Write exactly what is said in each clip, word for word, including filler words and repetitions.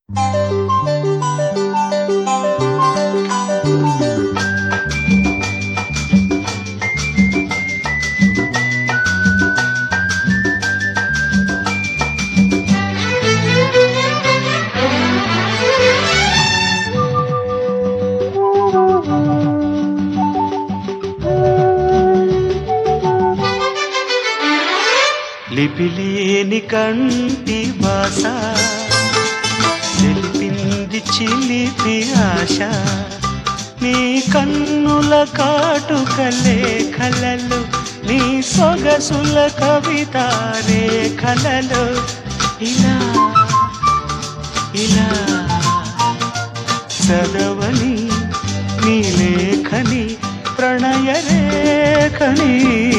లిపిలేని కంటి భాష తెలిపింది చిలిపి ఆశ నీ కన్నుల కాటుక లేఖలలో నీ సొగసుల కవిత రేఖలలో ఇలా ఇలా చదవని నీ లేఖని ప్రణయ రేఖని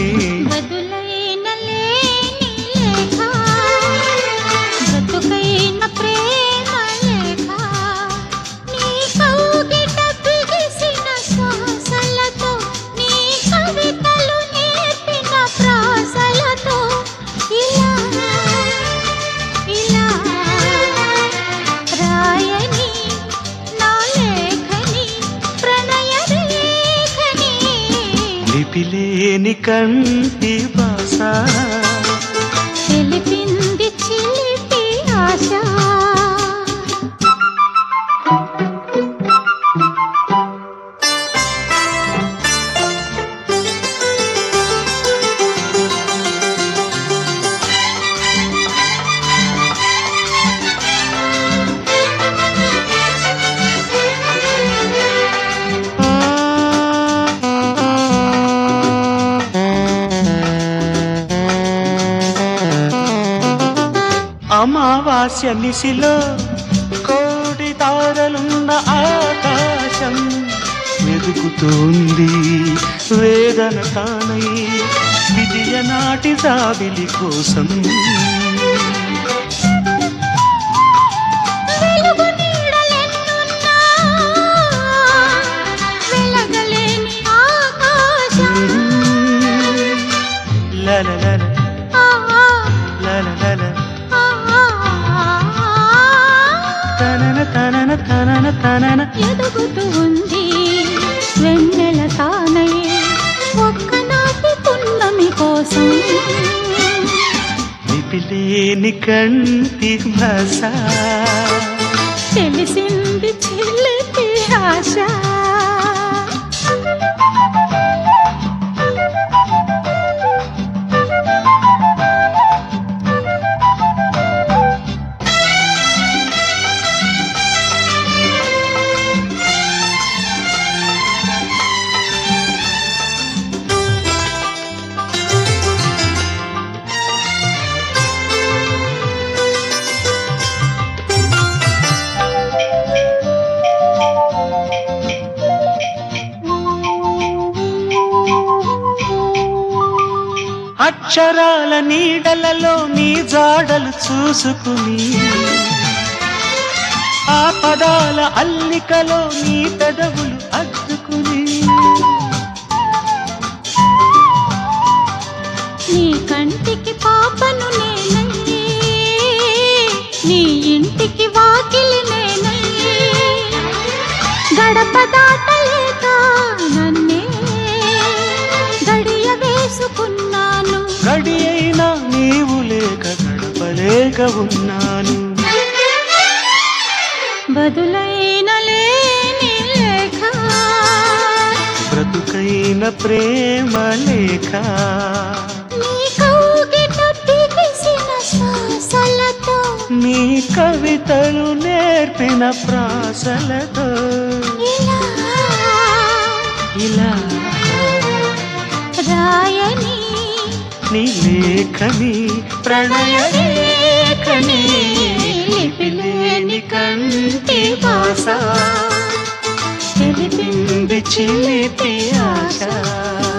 లిపిలేని కంటి భాష తెలిపింది చిలిపి ఆశ అమావాస్య నిశిలో కోటి తారలున్న ఆకాశం వెతుకుతోంది వేదన తానై విజయ నాటి జాబిలి కోసం లలలల లలలల తనన తనన తనన తనన ఎదుగుతూ ఉంది వెన్నెల తానై ఒక్కనాటి పున్నమి కోసం లిపిలేని కంటి భాష తెలిసింది చిలిపి ఆశ అక్షరాల నీడలలో నీ జాడలు చూసుకుని ఆ పదాల అల్లికలో నీ పెదవులు అద్దుకుని నీ కంటికి పాపను నేనయ్యే నీ ఇంటికి వాకిలి నేనయ్యే గడప దాటలేక నన్నే గడియ వేసుకున్నాను గడి అయినా నీవు లేక గడపలేక ఉన్నాను బదులైన లేని లేఖ బ్రతుకైన ప్రేమ లేఖ నీ కౌగిట బిగిసిన శ్వాసలతో నీ కవితలు నేర్పిన ప్రాసలతో ఇలా ఇలా రాయని నీ లేఖని ప్రణయ రేఖని లిపిలేని కంటి భాష తెలిపింది చిలిపి ఆశ.